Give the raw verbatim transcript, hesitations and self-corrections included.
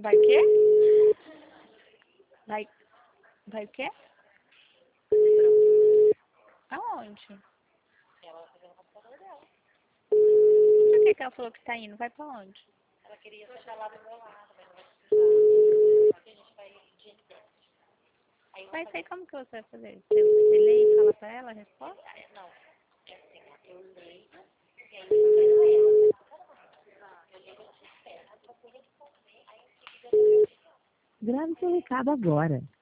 Vai o quê? Vai, vai o quê? Aonde? Ela vai fazer no computador dela. Por que que ela falou que tá indo? Vai pra onde? Ela queria sentar lá do meu lado, mas não vai precisar. Porque a gente vai de internet. Aí eu vou Mas fazer... aí como que você vai fazer? Você, você lê e fala pra ela a resposta? Ah, Não, é assim, ó, eu leio e aí eu espero ela. Eu leio e te espero. Aí eu vou responder, aí eu fico dando... Grave seu recado agora.